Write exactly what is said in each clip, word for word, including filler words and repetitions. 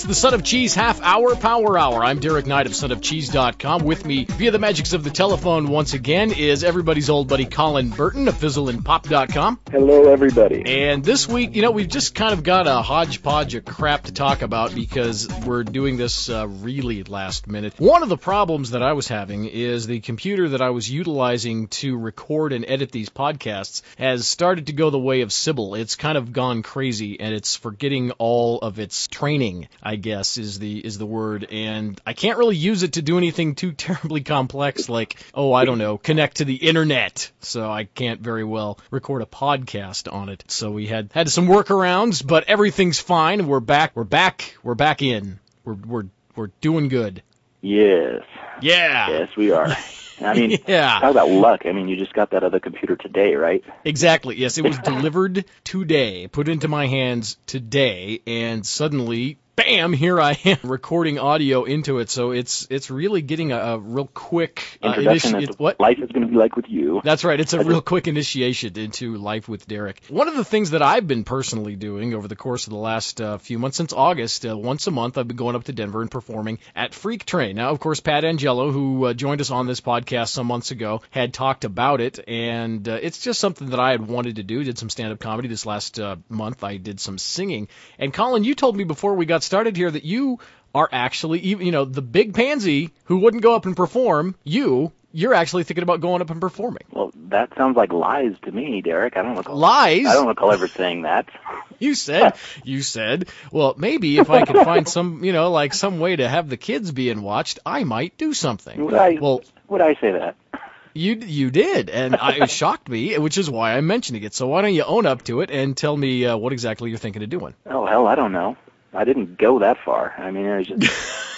the Son of Cheese Half Hour Power Hour. I'm Derek Knight of son of cheese dot com. With me via the magics of the telephone once again is everybody's old buddy Colin Burton of fizzle and pop dot com. Hello, everybody. And this week, you know, we've just kind of got a hodgepodge of crap to talk about because we're doing this uh, really last minute. One of the problems that I was having is the computer that I was utilizing to record and edit these podcasts has started to go the way of Sybil. It's kind of gone crazy, and it's forgetting all of its training, I guess, is the is the word. And I can't really use it to do anything too terribly complex, like, oh, I don't know, connect to the internet. So I can't very well record a podcast on it. So we had had some workarounds, but everything's fine. We're back. We're back. We're back in. We're we're we're doing good. Yes. Yeah. Yes, we are. I mean, yeah. Talk about luck. I mean, you just got that other computer today, right? Exactly. Yes, it was delivered today, put into my hands today, and suddenly, bam, here I am recording audio into it. So it's it's really getting a, a real quick uh, introduction initi- into what life is going to be like with you. That's right. It's a real quick initiation into life with Derek. One of the things that I've been personally doing over the course of the last uh, few months, since August, uh, once a month, I've been going up to Denver and performing at Freak Train. Now, of course, Pat Angelo, who uh, joined us on this podcast some months ago, had talked about it, and uh, it's just something that I had wanted to do. Did some stand-up comedy this last uh, month. I did some singing. And Colin, you told me before we got started here that you are actually, you know, the big pansy who wouldn't go up and perform, you, you're actually thinking about going up and performing. Well, that sounds like lies to me, Derek. I don't recall. Lies? I don't recall ever saying that. You said, you said, well, maybe if I could find some, you know, like some way to have the kids being watched, I might do something. Would I, well, would I say that? You you did, and I, it shocked me, which is why I'm mentioning it. So why don't you own up to it and tell me uh, what exactly you're thinking of doing? Oh, hell, I don't know. I didn't go that far. I mean, it was just...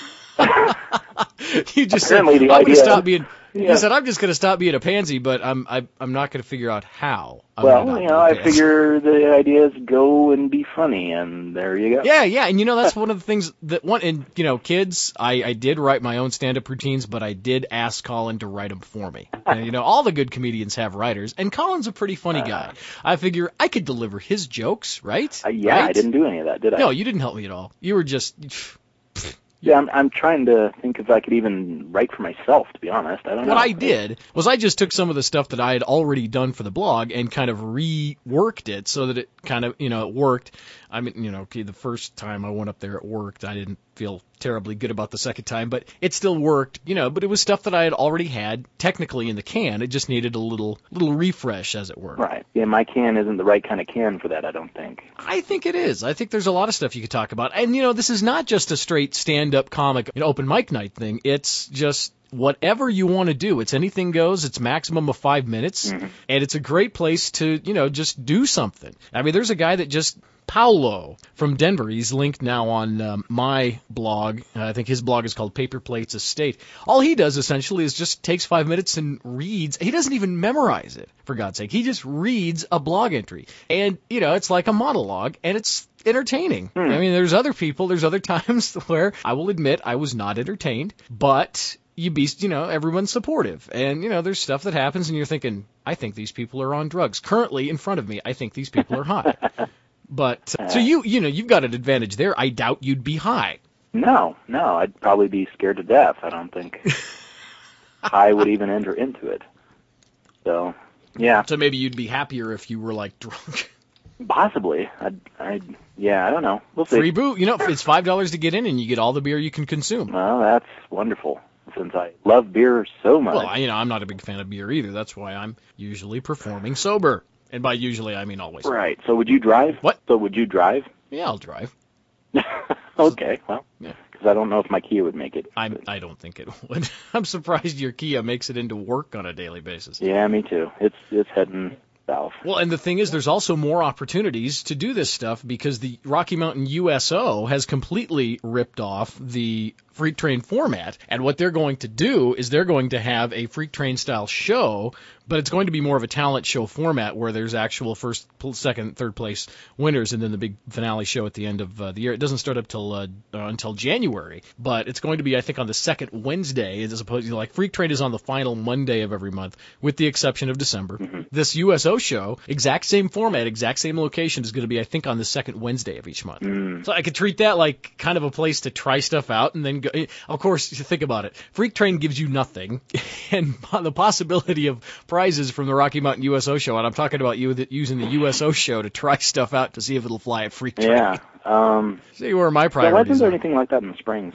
you just Apparently said, the I'm idea... going to stop being... Yeah. You said, I'm just going to stop being a pansy, but I'm I, I'm not going to figure out how. I'm well, you know, I figure the idea is go and be funny, and there you go. Yeah, yeah, and you know, that's one of the things that one, and you know, kids, I, I did write my own stand-up routines, but I did ask Colin to write them for me. And, you know, all the good comedians have writers, and Colin's a pretty funny guy. I figure I could deliver his jokes, right? Uh, yeah, right? I didn't do any of that, did I? No, you didn't help me at all. You were just... Yeah, I'm, I'm trying to think if I could even write for myself, to be honest. I don't know. What I did was I just took some of the stuff that I had already done for the blog and kind of reworked it so that it kind of, you know, it worked. I mean, you know, okay, the first time I went up there, it worked. I didn't feel terribly good about the second time, but it still worked, you know, but it was stuff that I had already had technically in the can. It just needed a little little refresh, as it were. Right. Yeah, my can isn't the right kind of can for that, I don't think. I think it is. I think there's a lot of stuff you could talk about. And, you know, this is not just a straight stand-up comic, you know, open mic night thing. It's just... whatever you want to do. It's anything goes. It's maximum of five minutes. Mm-hmm. And it's a great place to, you know, just do something. I mean, there's a guy that just, Paolo from Denver, he's linked now on um, my blog. Uh, I think his blog is called Paper Plates Estate. All he does essentially is just takes five minutes and reads. He doesn't even memorize it, for God's sake. He just reads a blog entry. And, you know, it's like a monologue, and it's entertaining. Hmm. I mean, there's other people, there's other times where I will admit I was not entertained, but... you be, you know, everyone's supportive. And, you know, there's stuff that happens and you're thinking, I think these people are on drugs. Currently in front of me, I think these people are high. But, uh, so you, you know, you've got an advantage there. I doubt you'd be high. No, no, I'd probably be scared to death. I don't think I would even enter into it. So, yeah. So maybe you'd be happier if you were, like, drunk. Possibly. I'd, I'd, yeah, I don't know. We'll see. Free boot. You know, it's five dollars to get in and you get all the beer you can consume. Well, that's wonderful. Since I love beer so much. Well, you know, I'm not a big fan of beer either. That's why I'm usually performing sober. And by usually, I mean always. Right. So would you drive? What? So would you drive? Yeah, I'll drive. Okay, well, yeah. Because I don't know if my Kia would make it. I I don't think it would. I'm surprised your Kia makes it into work on a daily basis. Yeah, me too. It's it's heading south. Well, and the thing is, there's also more opportunities to do this stuff because the Rocky Mountain U S O has completely ripped off the Freak Train format. And what they're going to do is they're going to have a Freak Train style show, but it's going to be more of a talent show format where there's actual first, second, third place winners, and then the big finale show at the end of uh, the year. It doesn't start up till uh, uh, until January, but it's going to be, I think, on the second Wednesday, as opposed to, like, Freak Train is on the final Monday of every month, with the exception of December. Mm-hmm. This U S O show, exact same format, exact same location, is going to be, I think, on the second Wednesday of each month. Mm. So I could treat that like kind of a place to try stuff out, and then go. Of course, you think about it. Freak Train gives you nothing, and the possibility of prizes from the Rocky Mountain U S O show, and I'm talking about you using the U S O show to try stuff out to see if it'll fly at Freak Train. Yeah. Um, see where my so priorities why isn't there are. anything like that in the Springs?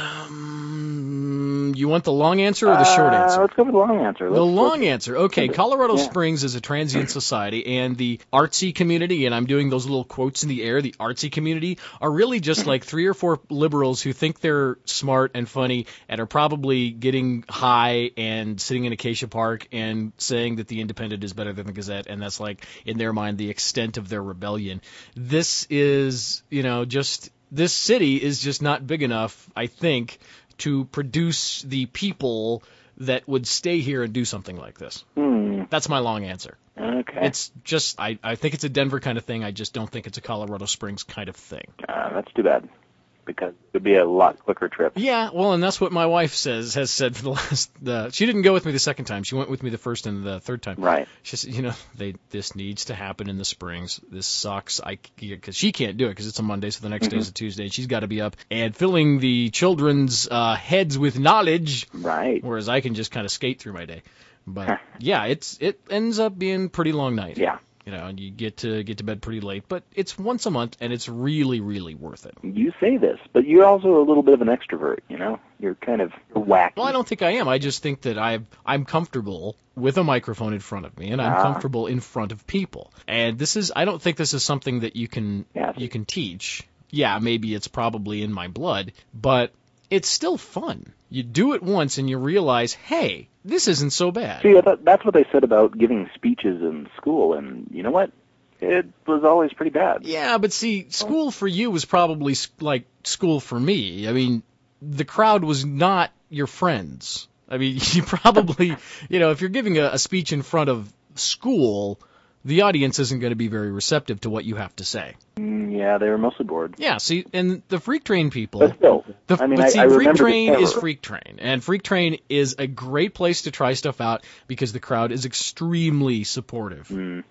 Um, you want the long answer or the short Uh, answer? let's go with the long answer. The Let's- long let's- answer. Okay, Colorado Yeah. Springs is a transient society, and the artsy community, and I'm doing those little quotes in the air, the artsy community, are really just like three or four liberals who think they're smart and funny and are probably getting high and sitting in Acacia Park and saying that the Independent is better than the Gazette, and that's, like, in their mind, the extent of their rebellion. This is, you know, just... This city is just not big enough, I think, to produce the people that would stay here and do something like this. Hmm. That's my long answer. Okay. It's just, I, I think it's a Denver kind of thing. I just don't think it's a Colorado Springs kind of thing. Uh, that's too bad, because it would be a lot quicker trip. Yeah, well, and that's what my wife says, has said for the last, the, she didn't go with me the second time. She went with me the first and the third time. Right. She said, you know, they, this needs to happen in the Springs. This sucks. I, because she can't do it because it's a Monday, so the next Mm-hmm. day is a Tuesday, and she's got to be up and filling the children's uh, heads with knowledge, Right. whereas I can just kind of skate through my day. But yeah, it's it ends up being a pretty long night. Yeah. You know, and you get to get to bed pretty late, but it's once a month, and it's really, really worth it. You say this, but you're also a little bit of an extrovert, you know? You're kind of wacky. Well, I don't think I am. I just think that I've, I'm comfortable with a microphone in front of me, and I'm Ah. comfortable in front of people. And this is, I don't think this is something that you can Yeah. you can teach. Yeah, maybe it's probably in my blood, but it's still fun. You do it once, and you realize, hey, this isn't so bad. See, that, that's what they said about giving speeches in school, and you know what? It was always pretty bad. Yeah, but see, school for you was probably s- like school for me. I mean, the crowd was not your friends. I mean, you probably, you know, if you're giving a, a speech in front of school, the audience isn't going to be very receptive to what you have to say. Mm, yeah, they were mostly bored. Yeah, see, and the Freak Train people... But still, The, I mean, but I, see, I Freak remember the Train is terror. Freak Train, and Freak Train is a great place to try stuff out because the crowd is extremely supportive. Mm,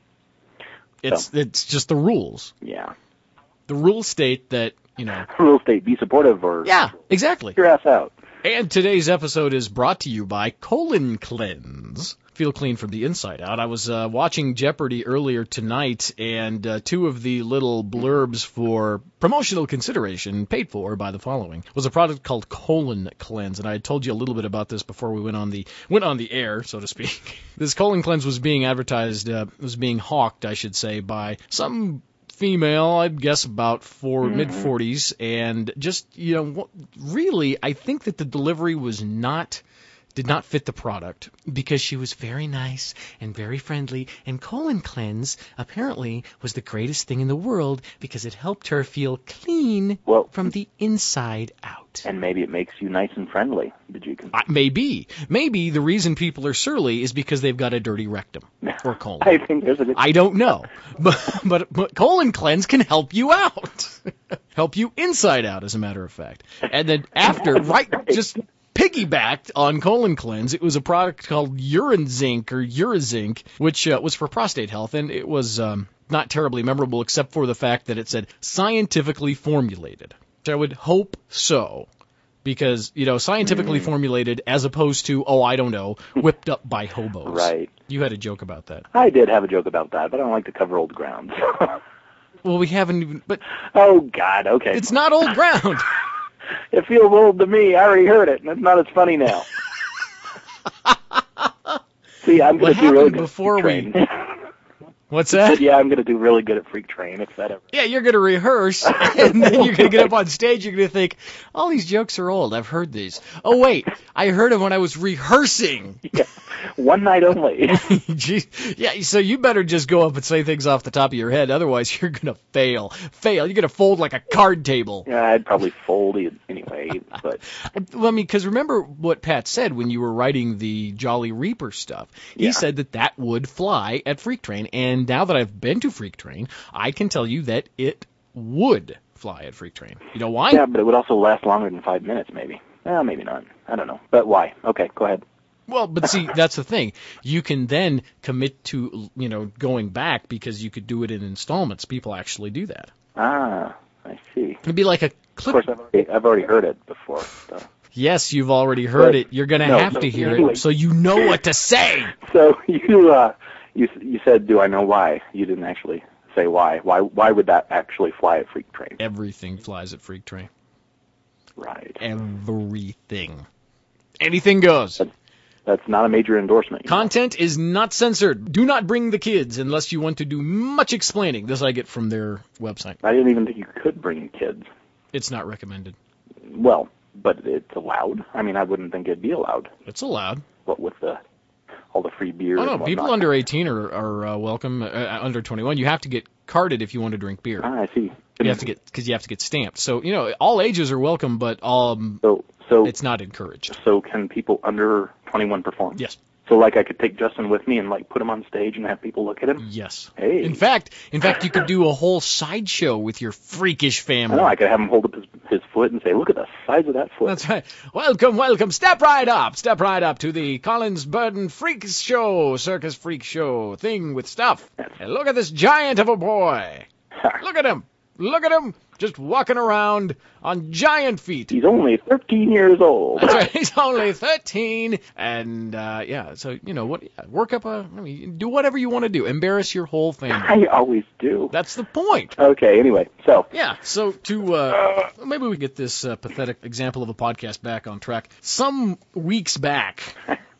It's it's just the rules. yeah. The rules state that, you know... Real estate, be supportive or Yeah, exactly. your ass out. And today's episode is brought to you by Colon Cleanse. Feel clean from the inside out. I was uh, watching Jeopardy earlier tonight, and uh, two of the little blurbs for promotional consideration paid for by the following was a product called Colon Cleanse, and I had told you a little bit about this before we went on the went on the air, so to speak. This Colon Cleanse was being advertised, uh, was being hawked, I should say, by some female, I'd guess about four, Mm-hmm. mid forties, and just, you know, what- really, I think that the delivery was not, did not fit the product because she was very nice and very friendly, and Colon Cleanse apparently was the greatest thing in the world because it helped her feel clean Well, from the inside out. and maybe it makes you nice and friendly. Did you consider? Uh, Maybe. Maybe the reason people are surly is because they've got a dirty rectum or colon. I think there's a good... I don't know, but, but but Colon Cleanse can help you out, help you inside out, as a matter of fact. And then after, right, just piggybacked on Colon Cleanse, it was a product called Urine Zinc or Urizinc, which uh, was for prostate health, and it was um, not terribly memorable except for the fact that it said scientifically formulated. I would hope so. Because, you know, scientifically Mm. formulated as opposed to, oh, I don't know, whipped up by hobos. Right. You had a joke about that. I did have a joke about that, but I don't like to cover old ground. Well, we haven't even, but Oh, God, okay. it's not old ground. It feels old to me. I already heard it, and it's not as funny now. See, I'm What going to do really happened good before at Freak we- Train. What's that? Yeah, I'm going to do really good at Freak Train, if that ever... Yeah, you're going to rehearse, and then you're going to get up on stage, you're going to think, all these jokes are old. I've heard these. Oh, wait, I heard them when I was rehearsing. Yeah. One night only. Gee, yeah, so you better just go up and say things off the top of your head. Otherwise, you're going to fail. Fail. You're going to fold like a card table. Yeah, I'd probably fold it anyway. But Well, I mean, because remember what Pat said when you were writing the Jolly Reaper stuff. He Yeah. said that that would fly at Freak Train. And now that I've been to Freak Train, I can tell you that it would fly at Freak Train. You know why? yeah, but it would also last longer than five minutes, maybe. Well, maybe not. I don't know. But why? Okay, go ahead. Well, but see, that's the thing. You can then commit to, you know, going back because you could do it in installments. People actually do that. Ah, I see. It'd be like a Of clip. course, I've already, I've already heard it before. So, Yes, you've already heard But- it. You're going to no, have so to hear anyway. it so you know what to say. so you uh, you you said, do I know why? You didn't actually say why. Why why would that actually fly at Freak Train? Everything flies at Freak Train. Right. Everything. Anything goes. That's not a major endorsement. you know. Content is not censored. Do not bring the kids unless you want to do much explaining. This I get from their website. I didn't even think you could bring kids. It's not recommended. Well, but it's allowed. I mean, I wouldn't think it'd be allowed. It's allowed. What with the all the free beer? Oh, no, and people whatnot. under eighteen are, are uh, welcome. Uh, under twenty-one, you have to get carded if you want to drink beer. Ah, I see. You have to get because you have to get stamped. So you know, all ages are welcome, but um, So so it's not encouraged. so can people under twenty-one perform? Yes, So like I could take Justin with me and like put him on stage and have people look at him. yes. Hey. In fact, in fact, you could do a whole sideshow with your freakish I family. know I could have him hold up his, his foot and say, "Look at the size of that foot." That's right. Welcome, welcome. Step right up. Step right up to the Collins Burton Freak Show, Circus Freak Show thing with stuff. And look at this giant of a boy. Look at him. Look at him. Just walking around on giant feet. He's only thirteen years old. That's right. He's only thirteen. And, uh, yeah, so, you know, what? Work up a, I mean, do whatever you want to do. Embarrass your whole family. I always do. That's the point. Okay, anyway, so Yeah, so to, uh, maybe we get this uh, pathetic example of a podcast back on track. Some weeks back,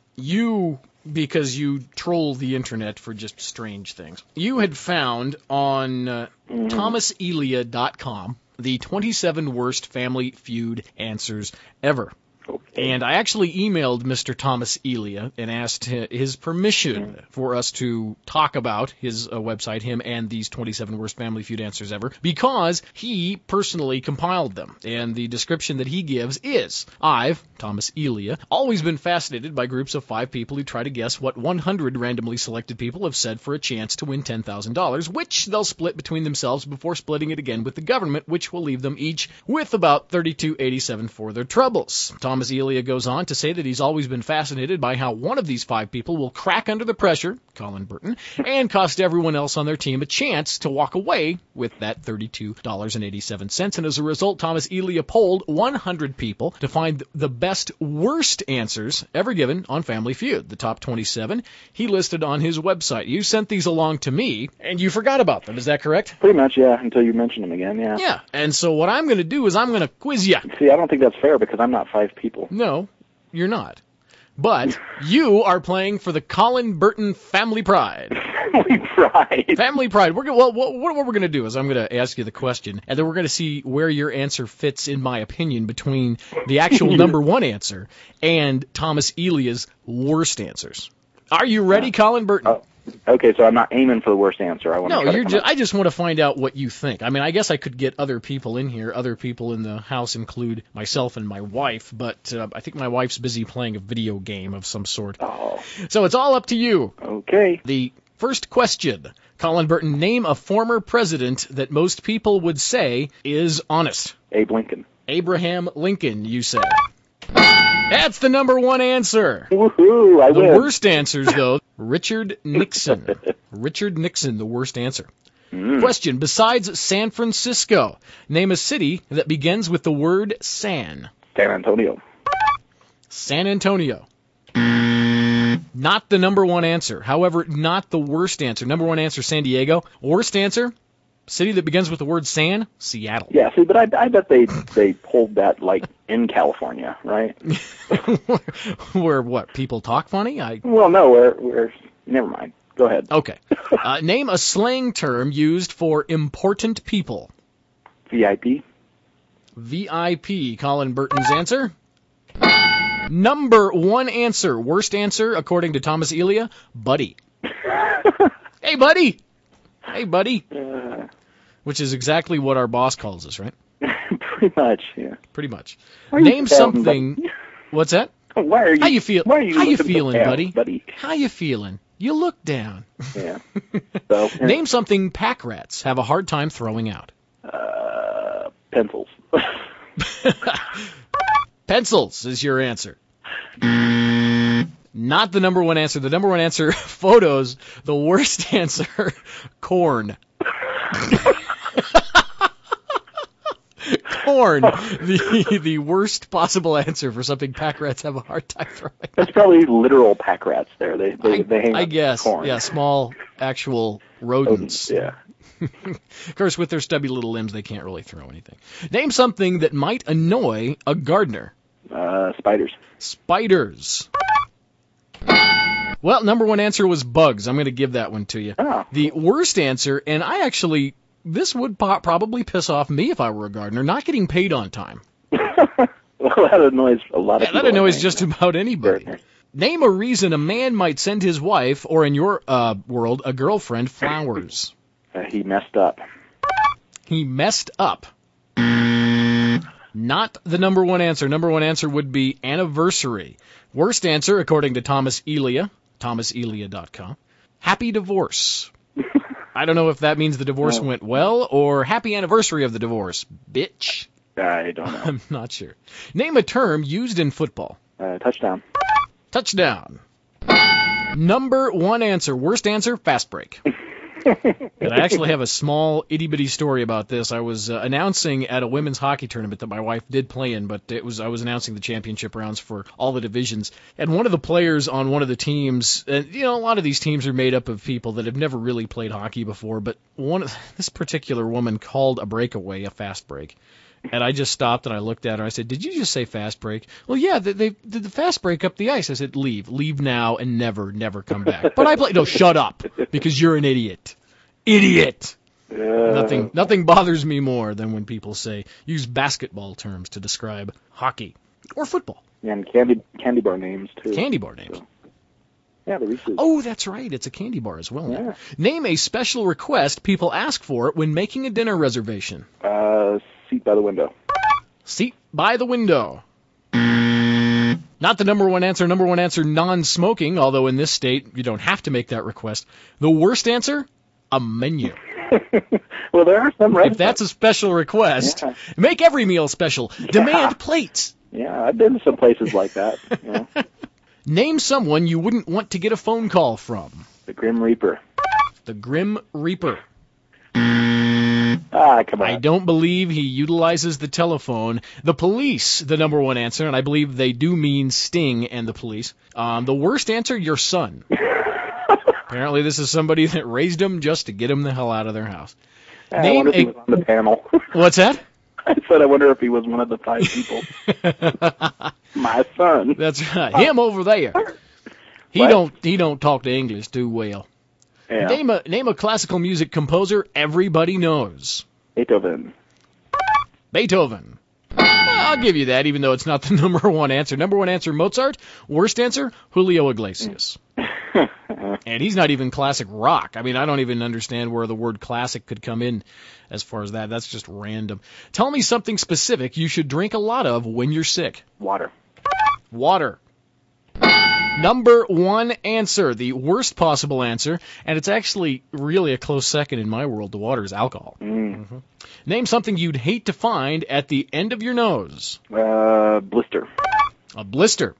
you, because you troll the internet for just strange things, you had found on uh, thomas elia dot com the twenty-seven worst Family Feud answers ever. okay. And I actually emailed Mister Thomas Elia and asked hi- his permission for us to talk about his uh, website, him and these twenty-seven worst Family Feud answers ever, because he personally compiled them. And the description that he gives is, I've, Thomas Elia, always been fascinated by groups of five people who try to guess what one hundred randomly selected people have said for a chance to win ten thousand dollars, which they'll split between themselves before splitting it again with the government, which will leave them each with about thirty-two eighty-seven for their troubles. Thomas Elia goes on to say that he's always been fascinated by how one of these five people will crack under the pressure, Colin Burton, and cost everyone else on their team a chance to walk away with that thirty-two eighty-seven. And as a result, Thomas Elia polled one hundred people to find the best worst answers ever given on Family Feud. The top twenty-seven he listed on his website. You sent these along to me, and you forgot about them. Is that correct? Pretty much, yeah, until you mention him again, yeah. Yeah. And so what I'm going to do is I'm going to quiz you. See, I don't think that's fair because I'm not five people. No, you're not. But you are playing for the Colin Burton Family Pride. Family Pride. Family Pride. We're gonna, well, what, what we're going to do is I'm going to ask you the question, and then we're going to see where your answer fits, in my opinion, between the actual number one answer and Thomas Elia's worst answers. Are you ready, Colin Burton? Oh, okay, so I'm not aiming for the worst answer. I want No, to try you're to come just, up- I just want to find out what you think. I mean, I guess I could get other people in here. Other people in the house include myself and my wife, but uh, I think my wife's busy playing a video game of some sort. Oh, So it's all up to you. okay. The first question, Colin Burton, name a former president that most people would say is honest. Abe Lincoln. Abraham Lincoln, you say. That's the number one answer. Woohoo, I The win. worst answers, though, Richard Nixon. Richard Nixon, the worst answer. Mm. Question, besides San Francisco, name a city that begins with the word San. San Antonio. San Antonio. Not the number one answer. However, not the worst answer. Number one answer, San Diego. Worst answer, city that begins with the word San, Seattle. Yeah, see, but I, I bet they they pulled that, like, in California, right? Where what, people talk funny? I Well, no, where, where, never mind. Go ahead. Okay. Uh, name a slang term used for important people. V I P. V I P, Colin Burton's answer. Number one answer, worst answer, according to Thomas Elia, buddy. Hey, buddy. Hey, buddy. Uh, Which is exactly what our boss calls us, right? pretty much, yeah. Pretty much. Why are you Name down, something. buddy? What's that? Why are you? How you feel? Why are you How you looking so feeling, down, buddy? buddy? How you feeling? You look down. Yeah. So Name something pack rats have a hard time throwing out. Uh, pencils. Pencils is your answer. Not the number one answer. The number one answer, photos. The worst answer, corn. Corn, the the worst possible answer for something pack rats have a hard time throwing. That's probably literal pack rats there. They they, I, they hang I on guess, corn. yeah, small actual rodents. Yeah. Of course, with their stubby little limbs, they can't really throw anything. Name something that might annoy a gardener. Uh, spiders. Spiders. Well, number one answer was bugs. I'm going to give that one to you. Oh. The worst answer, and I actually, this would po- probably piss off me if I were a gardener, not getting paid on time. Well, that annoys a lot of Yeah, people. that annoys I think. just about anybody. Gardeners. Name a reason a man might send his wife, or in your uh, world, a girlfriend, flowers. Uh, he messed up. He messed up. Not the number one answer. Number one answer would be anniversary. Worst answer, according to Thomas Elia, thomas elia dot com, happy divorce. I don't know if that means the divorce No. went well or happy anniversary of the divorce, bitch. I don't know. I'm not sure. Name a term used in football. Uh, touchdown. Touchdown. Number one answer. Worst answer, fast break. And I actually have a small itty-bitty story about this. I was uh, announcing at a women's hockey tournament that my wife did play in, but it was I was announcing the championship rounds for all the divisions. And one of the players on one of the teams, and you know, a lot of these teams are made up of people that have never really played hockey before, but one this particular woman called a breakaway a fast break. And I just stopped and I looked at her. I said, "Did you just say fast break?" "Well, yeah, they, they did the fast break up the ice." I said, "Leave, leave now, and never, never come back." "But I play." "No, shut up, because you're an idiot, idiot." Uh, Nothing, nothing bothers me more than when people say use basketball terms to describe hockey or football. And candy candy bar names too. Candy bar names. So, yeah, the Reese's. Oh, that's right. It's a candy bar as well. Yeah. Name a special request people ask for when making a dinner reservation. Uh, seat by the window. Seat by the window. Not the number one answer. Number one answer, non-smoking, although in this state you don't have to make that request. The worst answer, a menu. Well, there are some restaurants. If that's a special request, Yeah. make every meal special. Demand plates. Yeah, I've been to some places like that. You know, Name someone you wouldn't want to get a phone call from. the Grim Reaper. The Grim Reaper. Ah, come on. I don't believe he utilizes the telephone. The police, the number one answer, and I believe they do mean Sting and the police. Um, the worst answer, your son. Apparently this is somebody that raised him just to get him the hell out of their house. I Name wonder if he a- was on the panel. What's that? I said, I wonder if he was one of the five people. My son. That's right. Him over there. He What? don't he don't talk to English too well. Yeah. Name a name a classical music composer everybody knows. Beethoven. Beethoven. I'll give you that, even though it's not the number one answer. Number one answer, Mozart. Worst answer, Julio Iglesias. And he's not even classic rock. I mean, I don't even understand where the word classic could come in as far as that. That's just random. Tell me something specific you should drink a lot of when you're sick. Water. Water. Number one answer, the worst possible answer, and it's actually really a close second in my world to water, is alcohol. Mm. Name something you'd hate to find at the end of your nose. Uh, blister. A blister.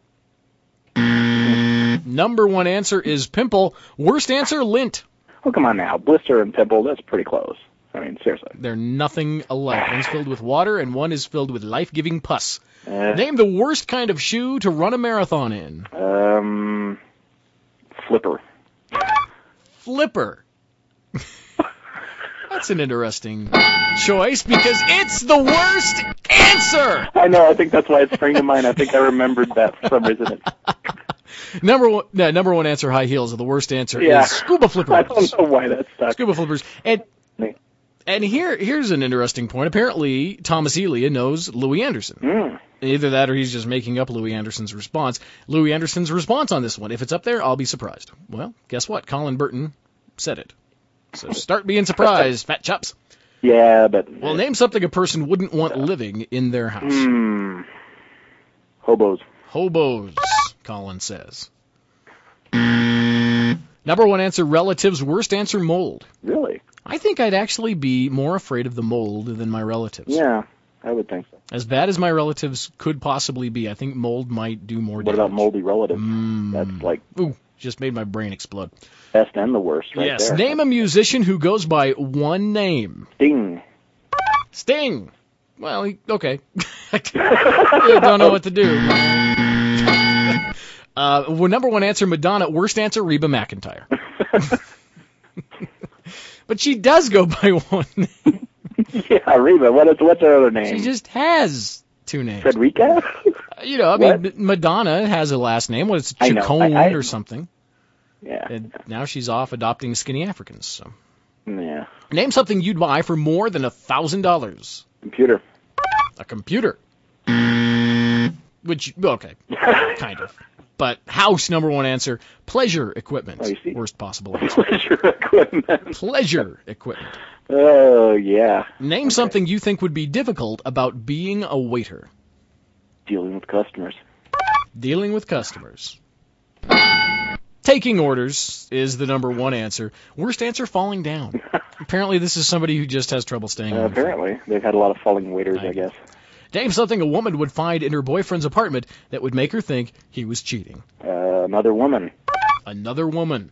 Number one answer is pimple. Worst answer, lint. Oh, come on now. Blister and pimple, that's pretty close. I mean, seriously. They're nothing alike. One's filled with water and one is filled with life-giving pus. Uh, Name the worst kind of shoe to run a marathon in. um, flipper. Flipper. That's an interesting choice because it's the worst answer. I know, I think that's why it sprang to mind. I think I remembered that for some reason. Number one, no, number one answer, high heels. The worst answer Yeah. is scuba flippers. I don't know why that stuck. Scuba flippers. And and here here's an interesting point. Apparently, Thomas Elia knows Louis Anderson. Mm. Either that or he's just making up Louis Anderson's response. Louis Anderson's response on this one. If it's up there, I'll be surprised. Well, guess what? Colin Burton said it. So start being surprised, fat chops. Yeah, but... Well, name something a person wouldn't want living in their house. Hmm. Hobos. Hobos, Colin says. Number one answer, relatives. Worst answer, mold. Really? I think I'd actually be more afraid of the mold than my relatives. Yeah, I would think so. As bad as my relatives could possibly be, I think mold might do more What damage. about moldy relatives? Mm. That's like... Ooh, just made my brain explode. Best and the worst right yes, there. Name a musician who goes by one name. Sting. Sting. Well, he, okay. I don't know what to do. Uh, well, number one answer, Madonna. Worst answer, Reba McEntire. But she does go by one name. Yeah, Reba. What is, what's her other name? She just has two names. Frederica? You know, I What? mean, Madonna has a last name. What, it's I know. Chacon I- I- or something. Yeah. And now she's off adopting skinny Africans. So, Yeah. name something you'd buy for more than a thousand dollars. Computer. A computer. Which, okay, kind of. But house, number one answer. Pleasure equipment. Oh, you see? Worst possible answer. Pleasure equipment. Pleasure equipment. Oh, yeah. Name Okay. something you think would be difficult about being a waiter. Dealing with customers. Dealing with customers. Taking orders is the number one answer. Worst answer, falling down. Apparently this is somebody who just has trouble staying Uh, on. apparently. They've had a lot of falling waiters, I I guess. Name something a woman would find in her boyfriend's apartment that would make her think he was cheating. Uh, another woman. Another woman.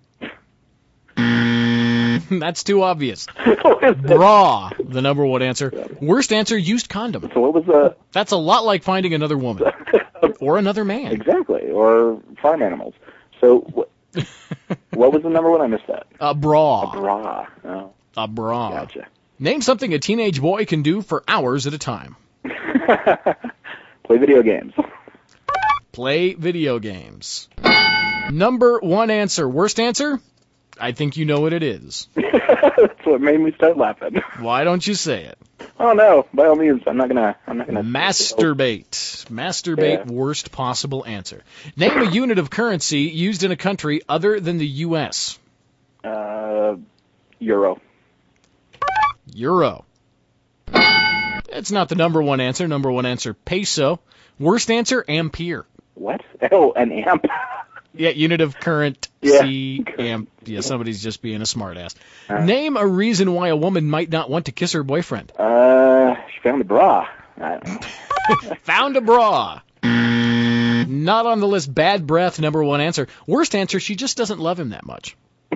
That's too obvious. What is it? Bra, the number one answer. Worst answer, used condom. So what was the... That's a lot like finding another woman. Or another man. Exactly. Or farm animals. So what, what was the number one? I missed that. A bra. A bra. Oh, A bra. gotcha. Name something a teenage boy can do for hours at a time. Play video games. Play video games. Number one answer. Worst answer? I think you know what it is. That's what made me start laughing. Why don't you say it? Oh no! By all means, I'm not gonna. I'm not gonna. Masturbate. Masturbate, Yeah. worst possible answer. Name a unit of currency used in a country other than the U S. Uh, Euro. Euro. It's not the number one answer. Number one answer, peso. Worst answer, ampere. What? Oh, an amp. Yeah, unit of current, Yeah. C, amp. Yeah, somebody's just being a smartass. Uh. Name a reason why a woman might not want to kiss her boyfriend. Uh, she found a bra. I don't know. Found a bra. Not on the list. Bad breath, number one answer. Worst answer, she just doesn't love him that much.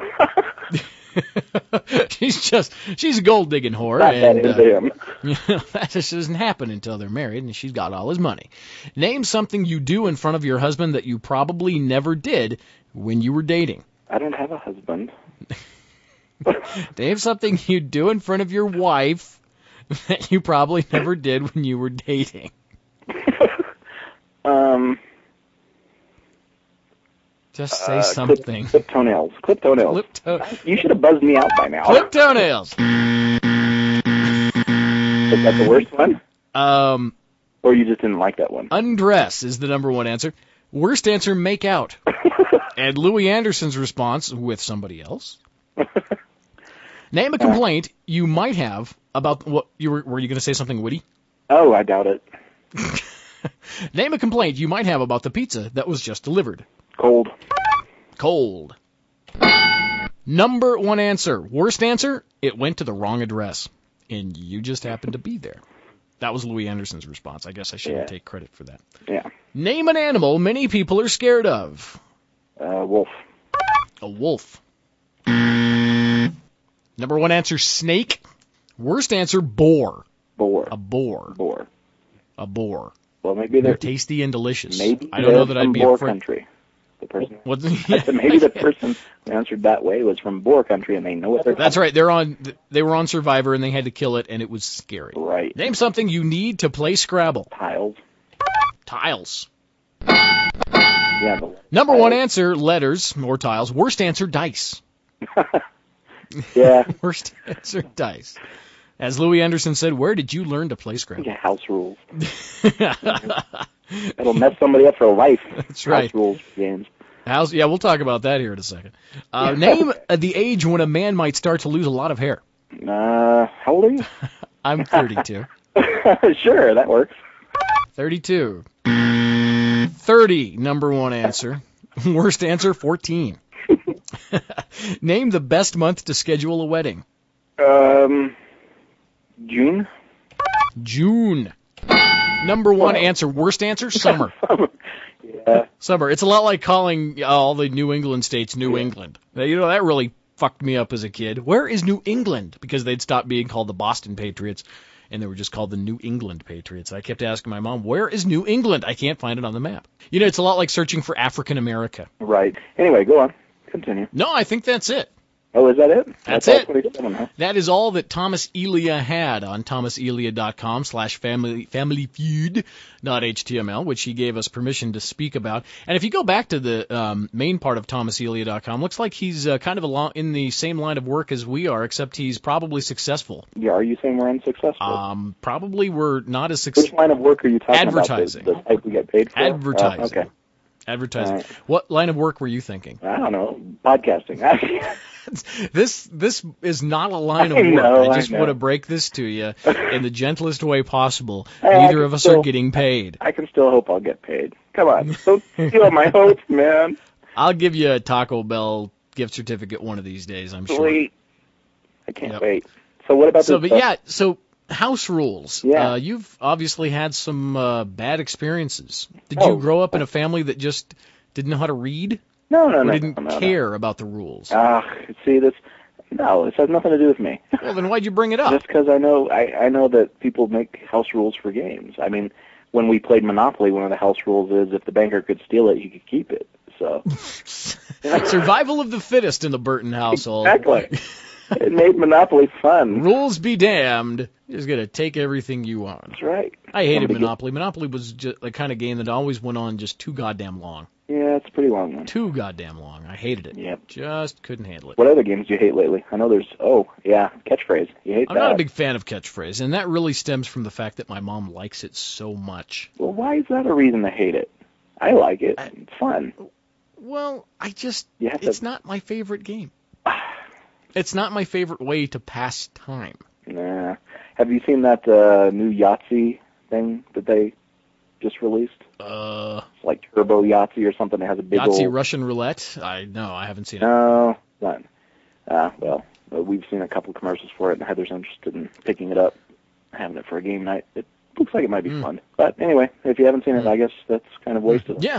she's just, she's a gold digging whore. Not that and, into uh, him. you know, that just doesn't happen until they're married and she's got all his money. Name something you do in front of your husband that you probably never did when you were dating. I don't have a husband. Name something you do in front of your wife that you probably never did when you were dating. um. Just say uh, something. Clip, clip toenails. Clip toenails. Clip to- You should have buzzed me out by now. Clip toenails. Is that the worst one? Um, Or you just didn't like that one? undress is the number one answer. Worst answer, make out. And Louis Anderson's response, with somebody else. Name a complaint you might have about what you were. Were you going to say something witty? Oh, I doubt it. Name a complaint you might have about the pizza that was just delivered. Cold. Cold. Number one answer. Worst answer, it went to the wrong address. And you just happened to be there. That was Louis Anderson's response. I guess I shouldn't Yeah. take credit for that. Yeah. Name an animal many people are scared of. Uh, wolf. A wolf. Number one answer, snake. Worst answer, boar. Boar. A boar. Boar. A boar. Well, maybe They're they're tasty and delicious. maybe I don't know they're that from I'd be Boer afraid. country. The person. What, I said maybe the person who answered that way was from Boer country, and they know what they're. That's right. They're on. They were on Survivor, and they had to kill it, and it was scary. Right. Name something you need to play Scrabble. Tiles. Tiles. Yeah. The Number one tiles. answer, letters or tiles. Worst answer, dice. Yeah. Worst answer, dice. As Louis Anderson said, where did you learn to play Scrabble? Yeah, house rules. It'll mess somebody up for life. That's right. House rules games. House, yeah, we'll talk about that here in a second. Uh, name uh, the age when a man might start to lose a lot of hair. Uh, how old are you? I'm thirty-two. Sure, that works. thirty-two. thirty, number one answer. Worst answer, fourteen. Name the best month to schedule a wedding. Um, June? June. Number one Well. answer. Worst answer, summer. Yeah. Summer. It's a lot like calling uh, all the New England states New Yeah. England. Now, you know, that really fucked me up as a kid. Where is New England? Because they'd stopped being called the Boston Patriots, and they were just called the New England Patriots. I kept asking my mom, where is New England? I can't find it on the map. You know, it's a lot like searching for African America. Right. Anyway, go on. Continue. No, I think that's it. Oh, is that it? That's all it. twenty-seven, huh? That is all that Thomas Elia had on thomaselia.com slash family familyfeud dot html, which he gave us permission to speak about. And if you go back to the um, main part of thomaselia dot com, looks like he's uh, kind of along in the same line of work as we are, except he's probably successful. Yeah, are you saying we're unsuccessful? Um, probably we're not as Which successful. line of work are you talking Advertising. about? The, the type we get paid for? Advertising. Uh, okay. Advertising. Right. What line of work were you thinking? I don't know. Podcasting. This this is not a line of I work. know, I just I know. want to break this to you in the gentlest way possible. Hey, I Neither can of us still- are getting paid. I can still hope I'll get paid. Come on. Don't steal my hopes, man. I'll give you a Taco Bell gift certificate one of these days, I'm sure. Sweet. I can't Yep. wait. So what about So, this but stuff? yeah, so house rules. Yeah. Uh, you've obviously had some uh, bad experiences. Did Oh. you grow up in a family that just didn't know how to read No, no, or no. didn't no, no, care about the rules? No. Ah, see this? No, this has nothing to do with me. Well, then why'd you bring it up? Just because I know I, I know that people make house rules for games. I mean, when we played Monopoly, one of the house rules is if the banker could steal it, he could keep it. So Survival of the fittest in the Burton household. exactly, it made Monopoly fun. Rules be damned. You're just going to take everything you want. That's right. I hated Somebody Monopoly. Monopoly was just the kind of game that always went on just too goddamn long. Yeah, it's a pretty long one. Too goddamn long. I hated it. Yep. Just couldn't handle it. What other games do you hate lately? I know there's, oh, yeah, catchphrase. You hate I'm that. not a big fan of catchphrase, and that really stems from the fact that my mom likes it so much. Well, why is that a reason to hate it? I like it. I- It's fun. Well, I just, You have to- it's not my favorite game. It's not my favorite way to pass time. Nah. Have you seen that uh, new Yahtzee thing that they just released? Uh, It's like Turbo Yahtzee or something. It has a big Yahtzee old... Russian Roulette? I no, I haven't seen it. No, not. Uh, well, uh, we've seen a couple commercials for it, and Heather's interested in picking it up, having it for a game night. It looks like it might be Mm. fun. But anyway, if you haven't seen it, Mm. I guess that's kind of wasted. Yeah,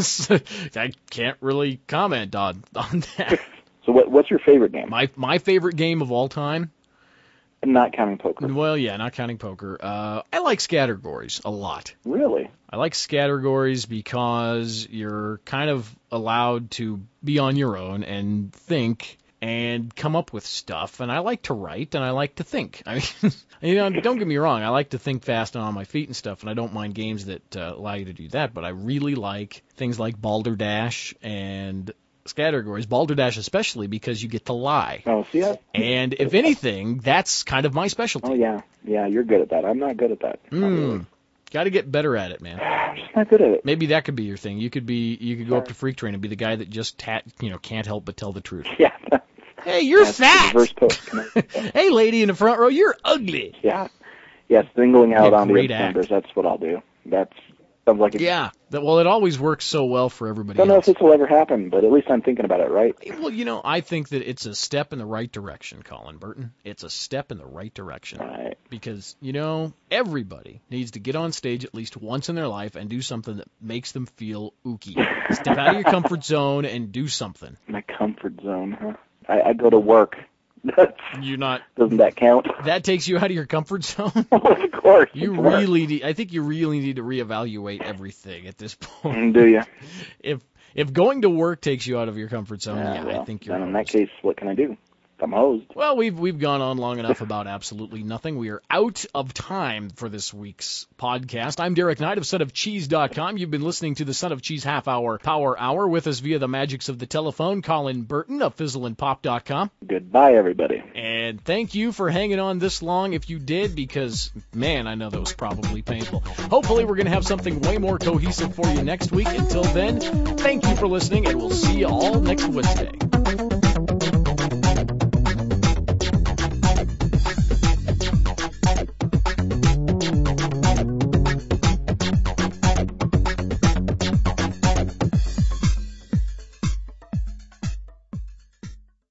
I can't really comment on on that. So what, what's your favorite game? My my favorite game of all time. Not counting poker. Well, yeah, not counting poker. Uh, I like Scattergories a lot. Really? I like Scattergories because you're kind of allowed to be on your own and think and come up with stuff. And I like to write and I like to think. I mean, you know, don't get me wrong. I like to think fast and on my feet and stuff, and I don't mind games that uh, allow you to do that. But I really like things like Balderdash and Scattergories. Balderdash especially because you get to lie. Oh, see that? And if anything, that's kind of my specialty. Oh, yeah. Yeah, you're good at that. I'm not good at that. Not really. Mm. Got to get better at it, man. I'm just not good at it. Maybe that could be your thing. You could be, you could go up to Freak Train and be the guy that just, ta- you know, can't help but tell the truth. Yeah. Hey, you're That's the fat. reverse post. Hey, lady in the front row, you're ugly. Yeah. Yeah, singling out Yeah, on the great act. members. That's what I'll do. That's sounds like it. Yeah. That, well, it always works so well for everybody Don't know else. if this will ever happen, but at least I'm thinking about it, right? Well, you know, I think that it's a step in the right direction, Colin Burton. It's a step in the right direction. Right. Because, you know, everybody needs to get on stage at least once in their life and do something that makes them feel ooky. Step out of your comfort zone and do something. My comfort zone, huh? I, I go to work. That's, You're not. doesn't that count? That takes you out of your comfort zone. Of course. You it's work. really need, I think you really need to reevaluate everything at this point. Mm, Do you? If if going to work takes you out of your comfort zone, yeah, well, I think you're then in that hosed. case, what can I do? I'm hosed. Well, we've we've gone on long enough about absolutely nothing. We are out of time for this week's podcast. I'm Derek Knight of son of cheese dot com. You've been listening to the Son of Cheese Half Hour Power Hour. With us via the magics of the telephone, Colin Burton of fizzle and pop dot com. Goodbye, everybody. And And thank you for hanging on this long if you did, because, man, I know that was probably painful. Hopefully we're going to have something way more cohesive for you next week. Until then, thank you for listening, and we'll see you all next Wednesday.